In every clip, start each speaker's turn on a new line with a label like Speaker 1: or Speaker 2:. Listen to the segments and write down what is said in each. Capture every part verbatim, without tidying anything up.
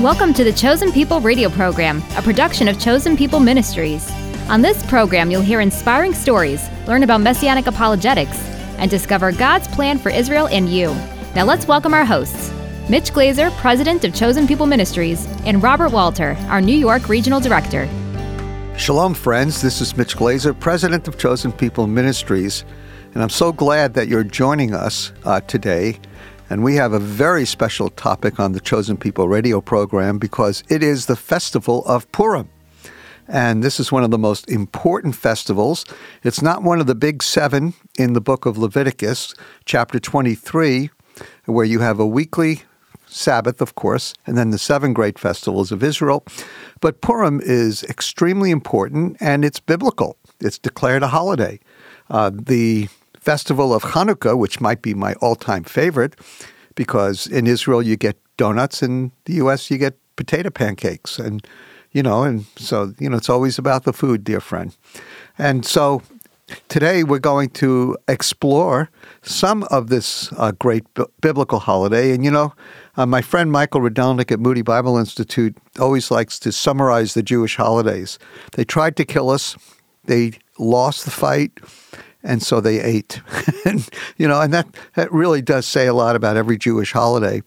Speaker 1: Welcome to the Chosen People radio program, a production of Chosen People Ministries. On this program, you'll hear inspiring stories, learn about messianic apologetics, and discover God's plan for Israel and you. Now let's welcome our hosts, Mitch Glazer, President of Chosen People Ministries, and Robert Walter, our New York Regional Director.
Speaker 2: Shalom, friends. This is Mitch Glazer, President of Chosen People Ministries, and I'm so glad that you're joining us uh, today. And we have a very special topic on the Chosen People radio program because it is the festival of Purim. And this is one of the most important festivals. It's not one of the big seven in the book of Leviticus, chapter twenty-three, where you have a weekly Sabbath, of course, and then the seven great festivals of Israel. But Purim is extremely important, and it's biblical. It's declared a holiday. Uh, the festival of Hanukkah, which might be my all-time favorite, because in Israel you get donuts, in the U S you get potato pancakes, and you know, and so you know it's always about the food, dear friend. And so today we're going to explore some of this uh, great b- biblical holiday. And you know, uh, my friend Michael Rydelnik at Moody Bible Institute always likes to summarize the Jewish holidays. They tried to kill us. They lost the fight. And so they ate. and, you know, and that, that really does say a lot about every Jewish holiday.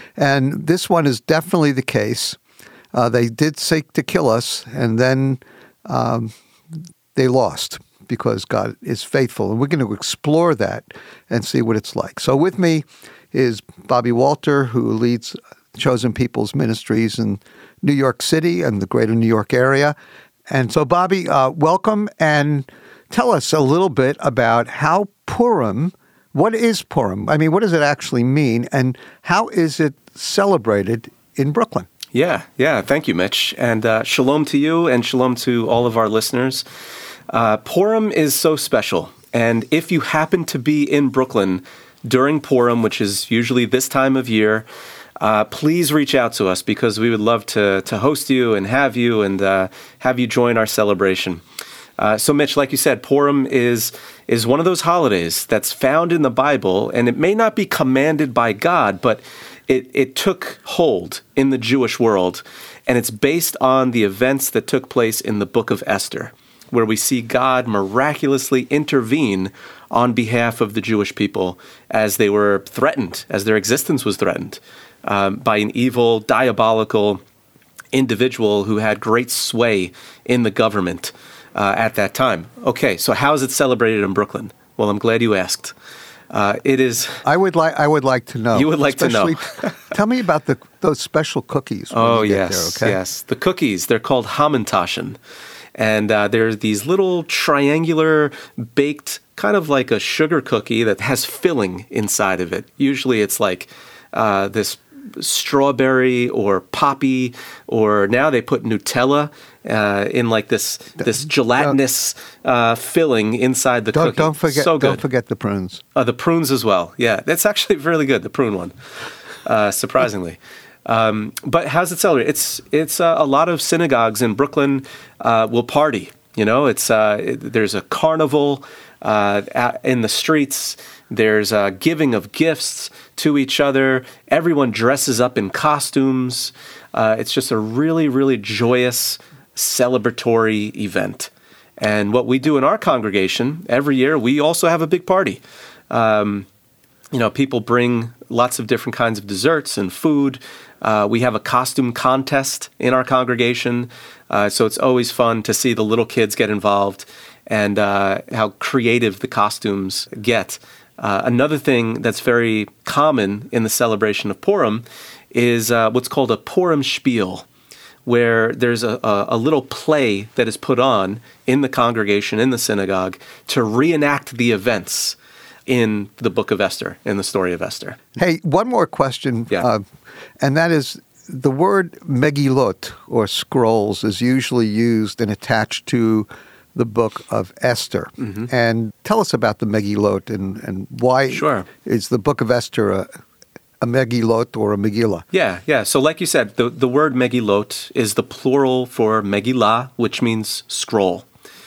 Speaker 2: And this one is definitely the case. Uh, they did seek to kill us, and then um, they lost because God is faithful. And we're going to explore that and see what it's like. So with me is Bobby Walter, who leads Chosen People's Ministries in New York City and the greater New York area. And so, Bobby, uh, welcome, and tell us a little bit about how Purim, what is Purim? I mean, what does it actually mean, and how is it celebrated in Brooklyn?
Speaker 3: Yeah, yeah. Thank you, Mitch. And uh, shalom to you and shalom to all of our listeners. Uh, Purim is so special. And if you happen to be in Brooklyn during Purim, which is usually this time of year, uh, please reach out to us because we would love to, to host you and have you and uh, have you join our celebration. Uh, so, Mitch, like you said, Purim is is one of those holidays that's found in the Bible, and it may not be commanded by God, but it, it took hold in the Jewish world, and it's based on the events that took place in the book of Esther, where we see God miraculously intervene on behalf of the Jewish people as they were threatened, as their existence was threatened um, by an evil, diabolical individual who had great sway in the government Uh, at that time. Okay, so how is it celebrated in Brooklyn? Well, I'm glad you asked. Uh, it is.
Speaker 2: I would like. I would like to know.
Speaker 3: You would like to know.
Speaker 2: Tell me about the those special cookies. When
Speaker 3: oh
Speaker 2: you get
Speaker 3: yes,
Speaker 2: there, okay?
Speaker 3: yes. The cookies. They're called Hamantaschen, and uh, they're these little triangular baked, kind of like a sugar cookie that has filling inside of it. Usually, it's like uh, this strawberry or poppy, or now they put Nutella uh, in like this this gelatinous uh, filling inside the
Speaker 2: don't,
Speaker 3: cookie.
Speaker 2: Don't forget,
Speaker 3: so good.
Speaker 2: Don't forget the prunes.
Speaker 3: Uh, the prunes as well. Yeah, that's actually really good. The prune one, uh, surprisingly. Um, but how's it celebrated? It's it's uh, a lot of synagogues in Brooklyn uh, will party. You know, it's uh, it, there's a carnival uh, in the streets. There's uh, giving of gifts to each other. Everyone dresses up in costumes. Uh, it's just a really, really joyous, celebratory event. And what we do in our congregation, every year, we also have a big party. Um, you know, people bring lots of different kinds of desserts and food. Uh, we have a costume contest in our congregation. Uh, so it's always fun to see the little kids get involved and uh, how creative the costumes get. Uh, another thing that's very common in the celebration of Purim is uh, what's called a Purim spiel, where there's a, a, a little play that is put on in the congregation, in the synagogue, to reenact the events in the book of Esther, in the story of Esther.
Speaker 2: Hey, one more question,
Speaker 3: yeah.
Speaker 2: uh, and that is the word Megillot, or scrolls, is usually used and attached to the book of Esther. Mm-hmm. And tell us about the Megillot and, and why
Speaker 3: sure.
Speaker 2: is the book of Esther a, a Megillot or a Megillah?
Speaker 3: Yeah, yeah. So like you said, the, the word Megillot is the plural for Megillah, which means scroll.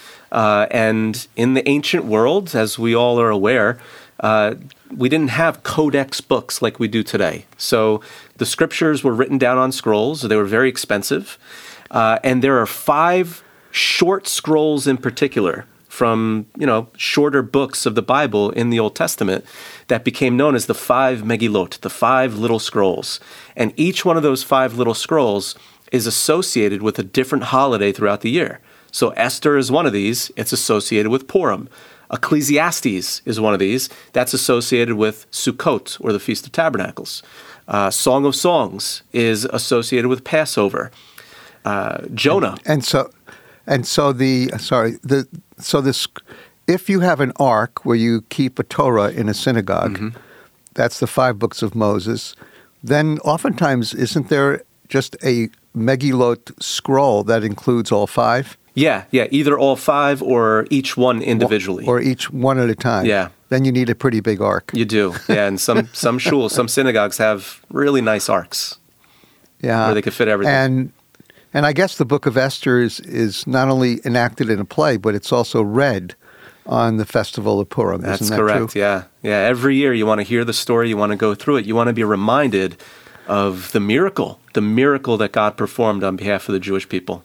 Speaker 3: Uh, and in the ancient world, as we all are aware, uh, we didn't have codex books like we do today. So The scriptures were written down on scrolls. They were very expensive. Uh, and there are five short scrolls in particular from, you know, shorter books of the Bible in the Old Testament that became known as the five Megillot, the five little scrolls. And each one of those five little scrolls is associated with a different holiday throughout the year. So Esther is one of these. It's associated with Purim. Ecclesiastes is one of these. That's associated with Sukkot, or the Feast of Tabernacles. Uh, Song of Songs is associated with Passover. Uh, Jonah.
Speaker 2: And, and so, and so the sorry the so this if you have an ark where you keep a Torah in a synagogue, mm-hmm. that's the five books of Moses. Then oftentimes isn't there just a Megillot scroll that includes all five?
Speaker 3: Yeah, yeah, either all five or each one individually,
Speaker 2: or each one at a time.
Speaker 3: Yeah.
Speaker 2: Then you need a pretty big ark.
Speaker 3: You do, yeah. And some some shuls, some synagogues have really nice arks.
Speaker 2: Yeah,
Speaker 3: where they could fit everything.
Speaker 2: And and I guess the Book of Esther is is not only enacted in a play, but it's also read on the festival of Purim.
Speaker 3: That's
Speaker 2: Isn't that
Speaker 3: correct.
Speaker 2: True?
Speaker 3: Yeah, yeah. Every year you want to hear the story, you want to go through it, you want to be reminded of the miracle, the miracle that God performed on behalf of the Jewish people.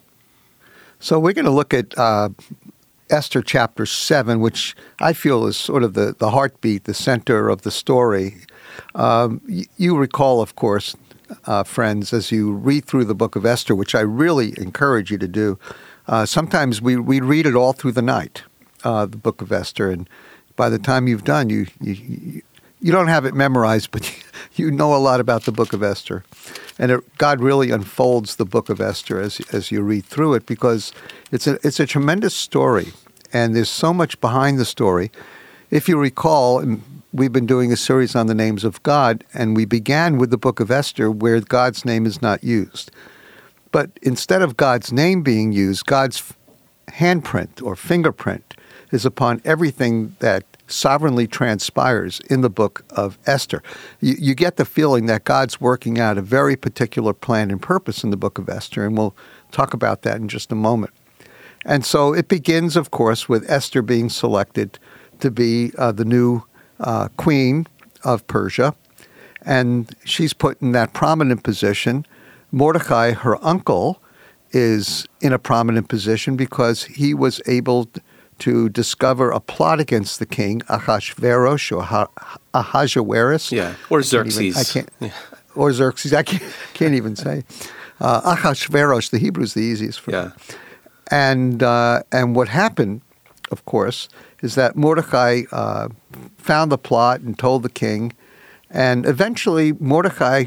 Speaker 2: So we're going to look at uh, Esther chapter seven, which I feel is sort of the, the heartbeat, the center of the story. Um, y- you recall, of course, uh, friends, as you read through the book of Esther, which I really encourage you to do, uh, sometimes we, we read it all through the night, uh, the book of Esther, and by the time you've done, you you, you, you don't have it memorized, but you know a lot about the book of Esther. And it, God really unfolds the book of Esther as as you read through it, because it's a it's a tremendous story, and there's so much behind the story. If you recall, we've been doing a series on the names of God, and we began with the book of Esther, where God's name is not used. But instead of God's name being used, God's handprint or fingerprint is upon everything that sovereignly transpires in the book of Esther. You, you get the feeling that God's working out a very particular plan and purpose in the book of Esther, and we'll talk about that in just a moment. And so it begins, of course, with Esther being selected to be uh, the new uh, queen of Persia, and she's put in that prominent position. Mordecai, her uncle, is in a prominent position because he was able to discover a plot against the king, Ahasuerus or ha- Ahasuerus.
Speaker 3: Yeah, or Xerxes.
Speaker 2: I can't, even, I can't
Speaker 3: yeah.
Speaker 2: Or Xerxes. I can't, can't even say. Uh, Ahasuerus, the Hebrew's the easiest for
Speaker 3: yeah.
Speaker 2: me. And, uh, and what happened, of course, is that Mordecai uh, found the plot and told the king, and eventually Mordecai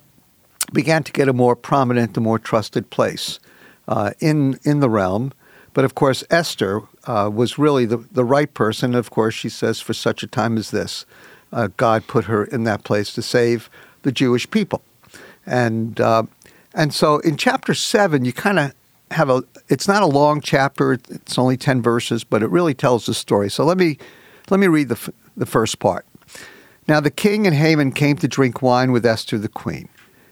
Speaker 2: began to get a more prominent, a more trusted place uh, in in the realm. But of course, Esther uh, was really the, the right person. Of course, she says, for such a time as this, uh, God put her in that place to save the Jewish people. And uh, and so in chapter seven, you kind of have a, it's not a long chapter, it's only ten verses, but it really tells the story. So let me let me read the f- the first part. Now the king and Haman came to drink wine with Esther the queen.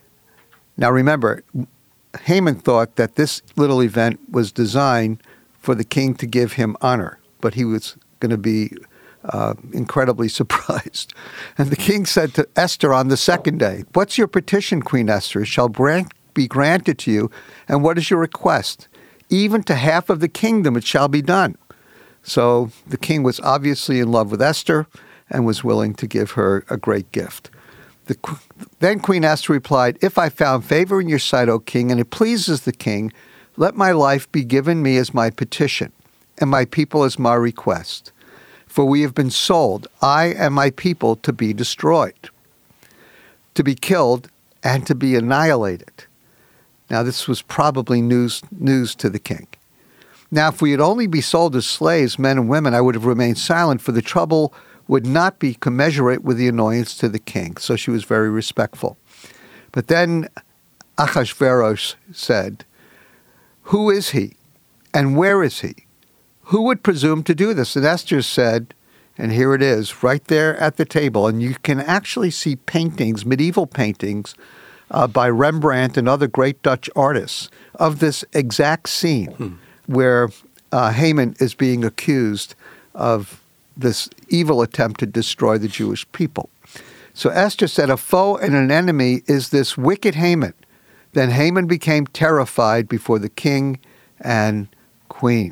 Speaker 2: Now remember, Haman thought that this little event was designed for the king to give him honor, but he was going to be uh, incredibly surprised. And the king said to Esther on the second day, "What's your petition, Queen Esther? It shall grant, be granted to you, and what is your request? Even to half of the kingdom it shall be done." So the king was obviously in love with Esther and was willing to give her a great gift. The, then Queen Esther replied, "If I found favor in your sight, O king, and it pleases the king, let my life be given me as my petition, and my people as my request. For we have been sold, I and my people, to be destroyed, to be killed, and to be annihilated." Now this was probably news news to the king. "Now if we had only be sold as slaves, men and women, I would have remained silent, for the trouble would not be commensurate with the annoyance to the king." So she was very respectful. But then Ahasuerus said, "Who is he, and where is he? Who would presume to do this?" And Esther said, and here it is, right there at the table, and you can actually see paintings, medieval paintings, uh, by Rembrandt and other great Dutch artists of this exact scene hmm. where uh, Haman is being accused of this evil attempt to destroy the Jewish people. So Esther said, a foe and an enemy is this wicked Haman. Then Haman became terrified before the king and queen.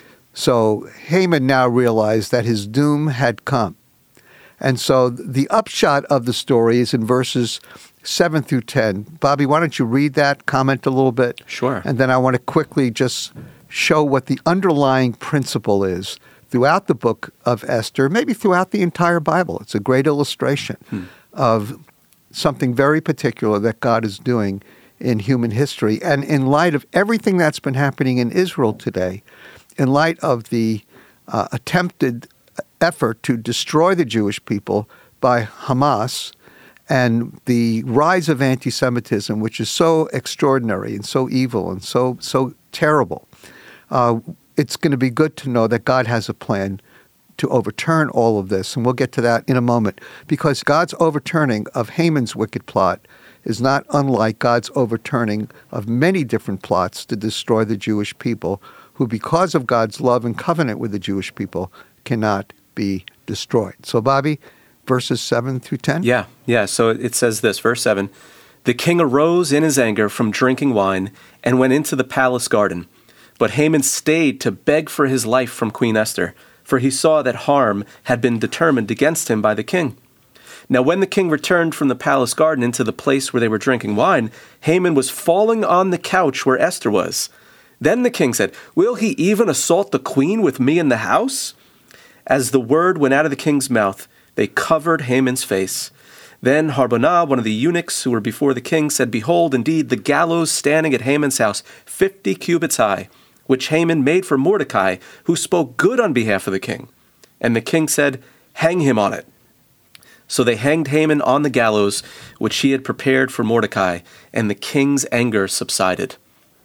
Speaker 2: So Haman now realized that his doom had come. And so the upshot of the story is in verses seven through ten. Bobby, why don't you read that, comment a little bit?
Speaker 3: Sure.
Speaker 2: And then I want to quickly just show what the underlying principle is throughout the book of Esther, maybe throughout the entire Bible. It's a great illustration hmm. of something very particular that God is doing in human history. And in light of everything that's been happening in Israel today, in light of the uh, attempted effort to destroy the Jewish people by Hamas and the rise of anti-Semitism, which is so extraordinary and so evil and so so terrible, uh, it's going to be good to know that God has a plan to overturn all of this. And we'll get to that in a moment, because God's overturning of Haman's wicked plot is not unlike God's overturning of many different plots to destroy the Jewish people, who, because of God's love and covenant with the Jewish people, cannot be destroyed. So, Bobby, verses seven through ten?
Speaker 3: Yeah, yeah. So it says this, verse seven, the king arose in his anger from drinking wine and went into the palace garden. But Haman stayed to beg for his life from Queen Esther, for he saw that harm had been determined against him by the king. Now when the king returned from the palace garden into the place where they were drinking wine, Haman was falling on the couch where Esther was. Then the king said, will he even assault the queen with me in the house? As the word went out of the king's mouth, they covered Haman's face. Then Harbonah, one of the eunuchs who were before the king, said, behold, indeed, the gallows standing at Haman's house, fifty cubits high, which Haman made for Mordecai, who spoke good on behalf of the king. And the king said, hang him on it. So they hanged Haman on the gallows, which he had prepared for Mordecai, and the king's anger subsided.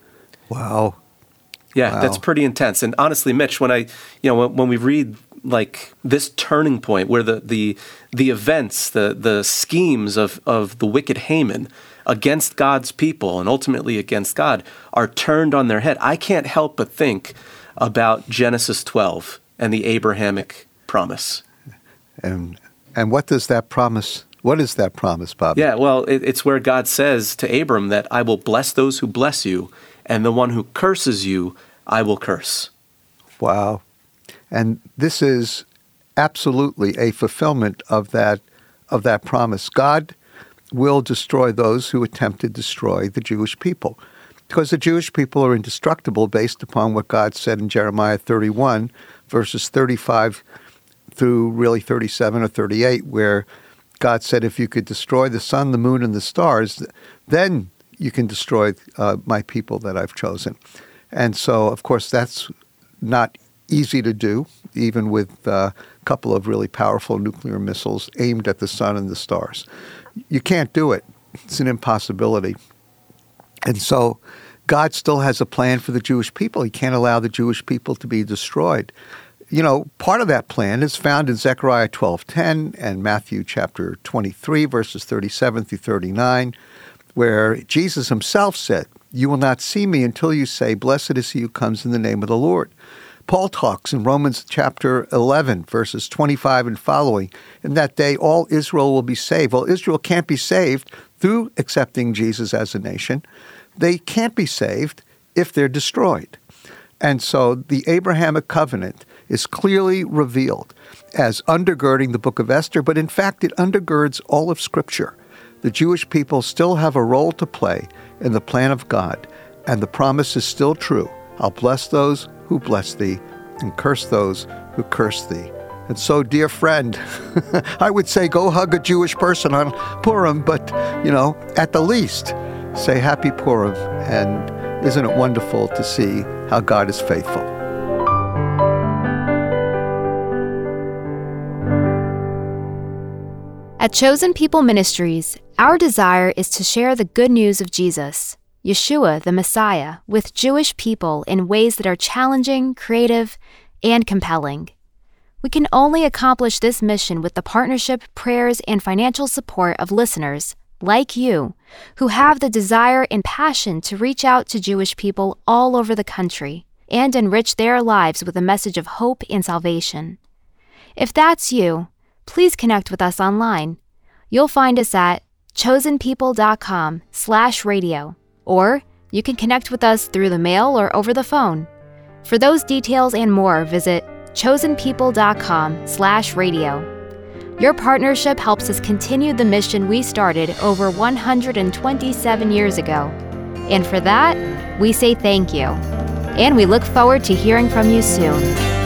Speaker 2: Wow.
Speaker 3: Yeah,
Speaker 2: wow.
Speaker 3: That's pretty intense. And honestly, Mitch, when I, you know, when, when we read like this turning point where the the the events, the the schemes of of the wicked Haman against God's people and ultimately against God are turned on their head, I can't help but think about Genesis twelve and the Abrahamic promise.
Speaker 2: And and what does that promise? What is that promise, Bob?
Speaker 3: Yeah, well, it, it's where God says to Abram that I will bless those who bless you, and the one who curses you, I will curse.
Speaker 2: Wow. And this is absolutely a fulfillment of that of that promise. God will destroy those who attempt to destroy the Jewish people, because the Jewish people are indestructible based upon what God said in Jeremiah thirty-one, verses thirty-five through really thirty-seven or thirty-eight, where God said, if you could destroy the sun, the moon, and the stars, then you can destroy uh, my people that I've chosen. And so, of course, that's not easy to do, even with uh, a couple of really powerful nuclear missiles aimed at the sun and the stars. You can't do it. It's an impossibility. And so God still has a plan for the Jewish people. He can't allow the Jewish people to be destroyed. You know, part of that plan is found in Zechariah twelve ten and Matthew chapter twenty-three, verses thirty-seven through thirty-nine, where Jesus himself said, you will not see me until you say, blessed is he who comes in the name of the Lord. Paul talks in Romans chapter eleven, verses twenty-five and following, in that day all Israel will be saved. Well, Israel can't be saved through accepting Jesus as a nation. They can't be saved if they're destroyed. And so the Abrahamic covenant is clearly revealed as undergirding the book of Esther, but in fact it undergirds all of Scripture. The Jewish people still have a role to play in the plan of God, and the promise is still true. I'll bless those who bless thee, and curse those who curse thee. And so, dear friend, I would say go hug a Jewish person on Purim, but, you know, at the least, say Happy Purim, and isn't it wonderful to see how God is faithful?
Speaker 1: At Chosen People Ministries, our desire is to share the good news of Jesus, Yeshua, the Messiah, with Jewish people in ways that are challenging, creative, and compelling. We can only accomplish this mission with the partnership, prayers, and financial support of listeners like you, who have the desire and passion to reach out to Jewish people all over the country and enrich their lives with a message of hope and salvation. If that's you, please connect with us online. You'll find us at chosenpeople.com slash radio, or you can connect with us through the mail or over the phone. For those details and more, visit chosenpeople.com slash radio. Your partnership helps us continue the mission we started over one hundred twenty-seven years ago. And for that, we say thank you. And we look forward to hearing from you soon.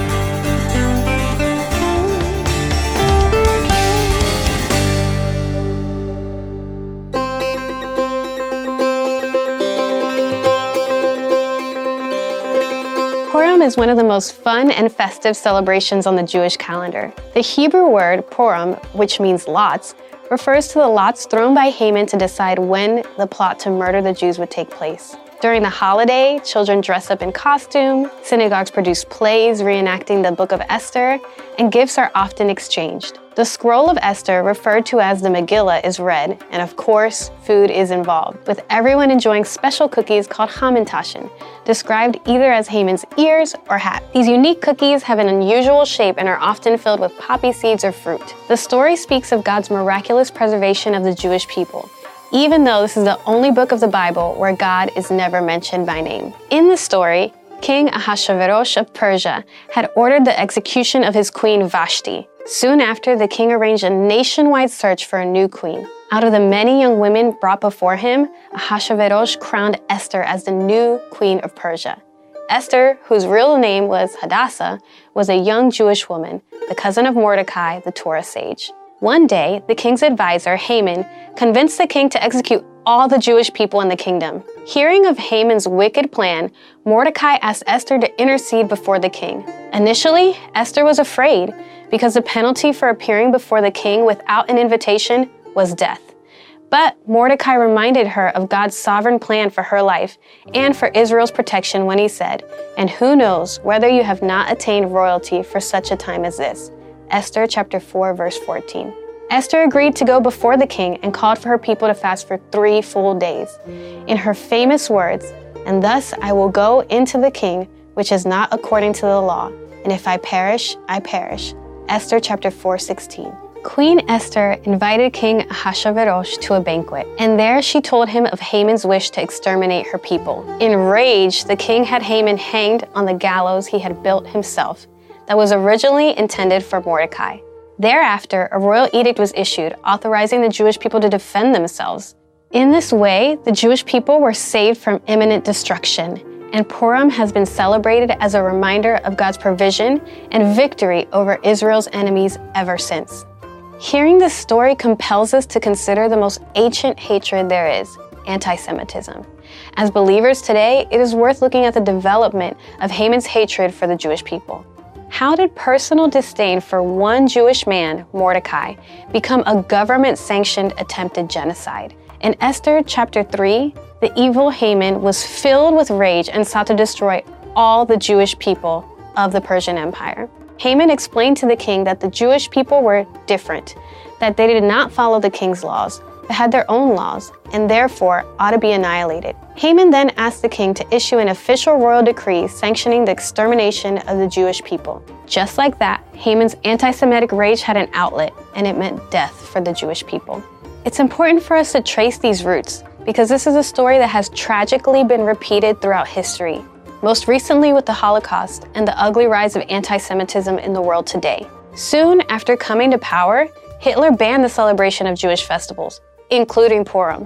Speaker 4: Purim is one of the most fun and festive celebrations on the Jewish calendar. The Hebrew word Purim, which means lots, refers to the lots thrown by Haman to decide when the plot to murder the Jews would take place. During the holiday, children dress up in costume, synagogues produce plays reenacting the Book of Esther, and gifts are often exchanged. The scroll of Esther, referred to as the Megillah, is read, and of course, food is involved, with everyone enjoying special cookies called Hamantaschen, described either as Haman's ears or hat. These unique cookies have an unusual shape and are often filled with poppy seeds or fruit. The story speaks of God's miraculous preservation of the Jewish people, even though this is the only book of the Bible where God is never mentioned by name. In the story, King Ahasuerus of Persia had ordered the execution of his queen Vashti. Soon after, the king arranged a nationwide search for a new queen. Out of the many young women brought before him, Ahasuerus crowned Esther as the new queen of Persia. Esther, whose real name was Hadassah, was a young Jewish woman, the cousin of Mordecai, the Torah sage. One day, the king's advisor, Haman, convinced the king to execute all the Jewish people in the kingdom. Hearing of Haman's wicked plan, Mordecai asked Esther to intercede before the king. Initially, Esther was afraid because the penalty for appearing before the king without an invitation was death. But Mordecai reminded her of God's sovereign plan for her life and for Israel's protection when he said, "And who knows whether you have not attained royalty for such a time as this." Esther chapter four, verse fourteen. Esther agreed to go before the king and called for her people to fast for three full days. In her famous words, "And thus I will go into the king, which is not according to the law, and if I perish, I perish." Esther chapter four, sixteen. Queen Esther invited King Ahasuerus to a banquet, and there she told him of Haman's wish to exterminate her people. Enraged, the king had Haman hanged on the gallows he had built himself, that was originally intended for Mordecai. Thereafter, a royal edict was issued authorizing the Jewish people to defend themselves. In this way, the Jewish people were saved from imminent destruction, and Purim has been celebrated as a reminder of God's provision and victory over Israel's enemies ever since. Hearing this story compels us to consider the most ancient hatred there is, anti-Semitism. As believers today, it is worth looking at the development of Haman's hatred for the Jewish people. How did personal disdain for one Jewish man, Mordecai, become a government-sanctioned attempted genocide? In Esther chapter three, the evil Haman was filled with rage and sought to destroy all the Jewish people of the Persian Empire. Haman explained to the king that the Jewish people were different, that they did not follow the king's laws, but had their own laws, and therefore ought to be annihilated. Haman then asked the king to issue an official royal decree sanctioning the extermination of the Jewish people. Just like that, Haman's anti-Semitic rage had an outlet, and it meant death for the Jewish people. It's important for us to trace these roots, because this is a story that has tragically been repeated throughout history, most recently with the Holocaust and the ugly rise of anti-Semitism in the world today. Soon after coming to power, Hitler banned the celebration of Jewish festivals, including Purim.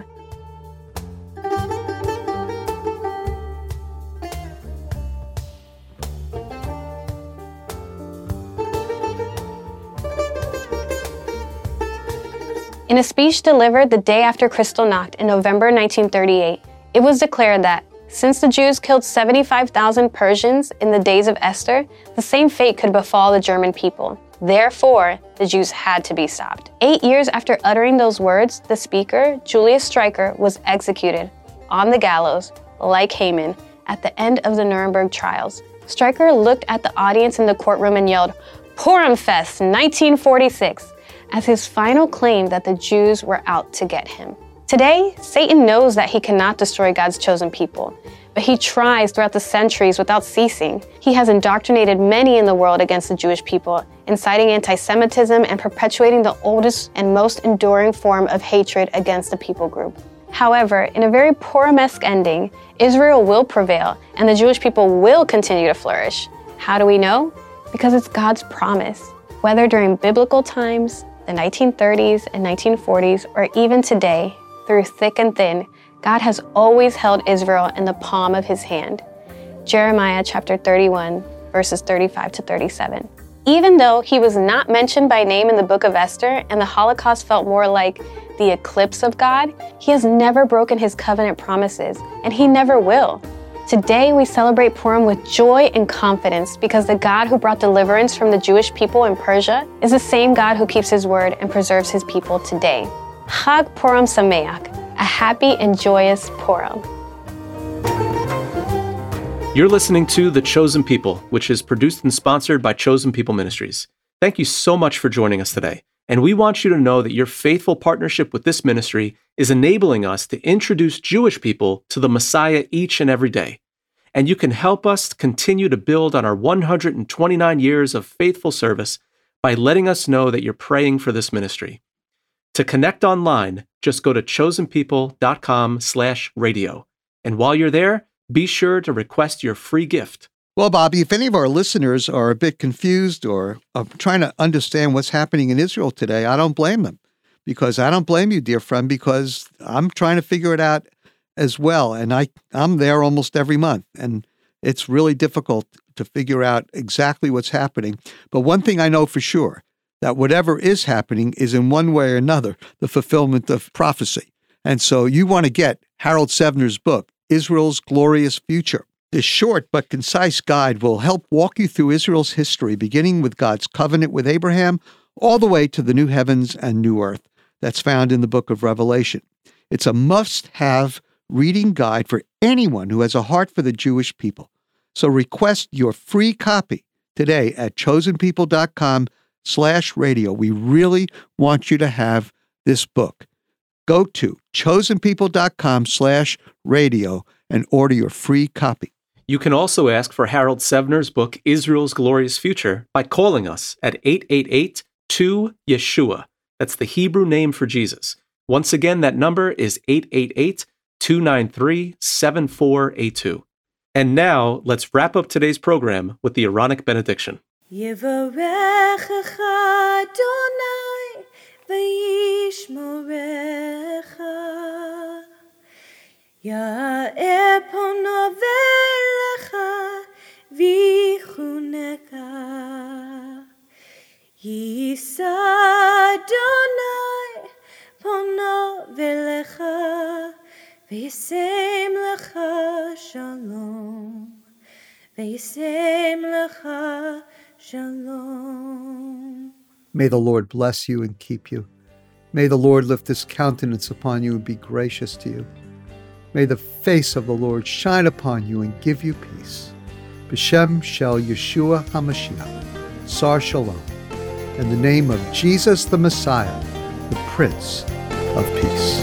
Speaker 4: In a speech delivered the day after Kristallnacht in November nineteen thirty-eight, it was declared that since the Jews killed seventy-five thousand Persians in the days of Esther, the same fate could befall the German people. Therefore, the Jews had to be stopped. Eight years after uttering those words, the speaker, Julius Streicher, was executed on the gallows, like Haman, at the end of the Nuremberg trials. Streicher looked at the audience in the courtroom and yelled, "Purim Fest nineteen forty-six, as his final claim that the Jews were out to get him. Today, Satan knows that he cannot destroy God's chosen people, but he tries throughout the centuries without ceasing. He has indoctrinated many in the world against the Jewish people, inciting anti-Semitism and perpetuating the oldest and most enduring form of hatred against the people group. However, in a very Purim-esque ending, Israel will prevail and the Jewish people will continue to flourish. How do we know? Because it's God's promise. Whether during biblical times, the nineteen thirties and nineteen forties, or even today, through thick and thin, God has always held Israel in the palm of his hand. Jeremiah chapter thirty-one, verses thirty-five to thirty-seven. Even though he was not mentioned by name in the book of Esther and the Holocaust felt more like the eclipse of God, he has never broken his covenant promises, and he never will. Today we celebrate Purim with joy and confidence because the God who brought deliverance from the Jewish people in Persia is the same God who keeps his word and preserves his people today. Chag Purim Sameach, a happy and joyous Purim.
Speaker 3: You're listening to The Chosen People, which is produced and sponsored by Chosen People Ministries. Thank you so much for joining us today. And we want you to know that your faithful partnership with this ministry is enabling us to introduce Jewish people to the Messiah each and every day. And you can help us continue to build on our one hundred twenty-nine years of faithful service by letting us know that you're praying for this ministry. To connect online, just go to chosenpeople.com slash radio. And while you're there, be sure to request your free gift.
Speaker 2: Well, Bobby, if any of our listeners are a bit confused or are trying to understand what's happening in Israel today, I don't blame them. Because I don't blame you, dear friend, because I'm trying to figure it out as well. And I, I'm there almost every month. And it's really difficult to figure out exactly what's happening. But one thing I know for sure, that whatever is happening is in one way or another the fulfillment of prophecy. And so you want to get Harold Sevener's book, Israel's Glorious Future. This short but concise guide will help walk you through Israel's history, beginning with God's covenant with Abraham, all the way to the new heavens and new earth that's found in the book of Revelation. It's a must-have reading guide for anyone who has a heart for the Jewish people. So request your free copy today at chosenpeople.com slash radio. We really want you to have this book. Go to chosenpeople.com slash radio and order your free copy.
Speaker 3: You can also ask for Harold Sevener's book, Israel's Glorious Future, by calling us at eight eight eight, two, Yeshua. That's the Hebrew name for Jesus. Once again, that number is eight eight eight, two nine three, seven four eight two. And now, let's wrap up today's program with the Aaronic benediction.
Speaker 5: Yivarechecha Adonai v'yishmorecha Ya'er pono velecha v'chuneka Yisa Adonai pono velecha v'yisem lecha shalom v'yisem lecha shalom.
Speaker 2: May the Lord bless you and keep you. May the Lord lift his countenance upon you and be gracious to you. May the face of the Lord shine upon you and give you peace. B'Shem Shel Yeshua HaMashiach, Sar Shalom, in the name of Jesus the Messiah, the Prince of Peace.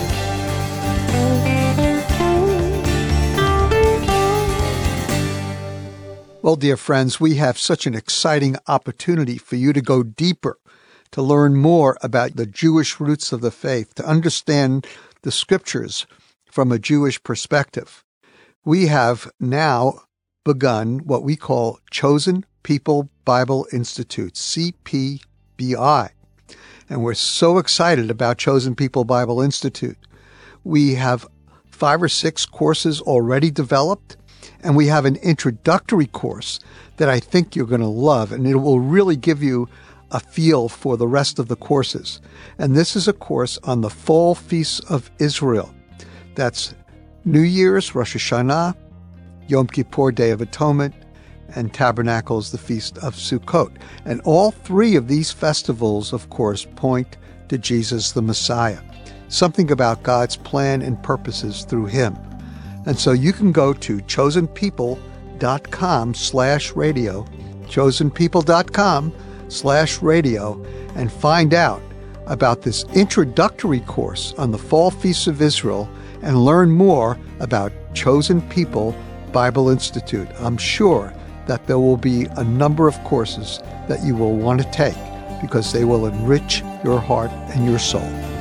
Speaker 2: Well, dear friends, we have such an exciting opportunity for you to go deeper, to learn more about the Jewish roots of the faith, to understand the scriptures from a Jewish perspective. We have now begun what we call Chosen People Bible Institute, C P B I. And we're so excited about Chosen People Bible Institute. We have five or six courses already developed, and we have an introductory course that I think you're going to love, and it will really give you a feel for the rest of the courses. And this is a course on the fall feasts of Israel. That's New Year's, Rosh Hashanah, Yom Kippur, Day of Atonement, and Tabernacles, the Feast of Sukkot. And all three of these festivals, of course, point to Jesus the Messiah, something about God's plan and purposes through him. And so you can go to chosenpeople.com slash radio, chosenpeople.com slash radio, and find out about this introductory course on the Fall Feasts of Israel and learn more about Chosen People Bible Institute, I'm sure that there will be a number of courses that you will want to take because they will enrich your heart and your soul.